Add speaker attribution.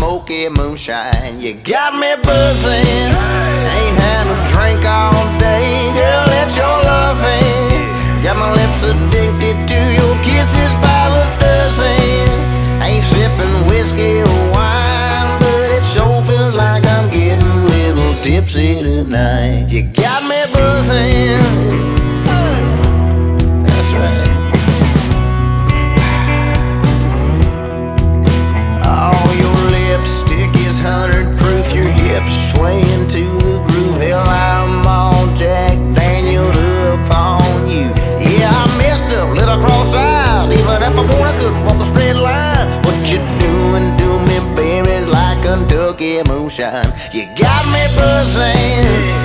Speaker 1: smoky moonshine. You got me buzzing, ain't had a drink all day. Girl, it's your loving, got my lips addicted to your kisses by the dozen. Ain't sipping whiskey or wine, but it sure feels like I'm getting a little tipsy tonight. You got me buzzing. That's right. Oh, your lipstick is 100 proof, your hips swaying to the groove. Hell, I'm all Jack Daniel'd up on you. Yeah, I messed up, little cross-eyed. Even if I wanna, I couldn't walk a straight line. What you doing to me, baby, is like Kentucky moonshine. You got me buzzing.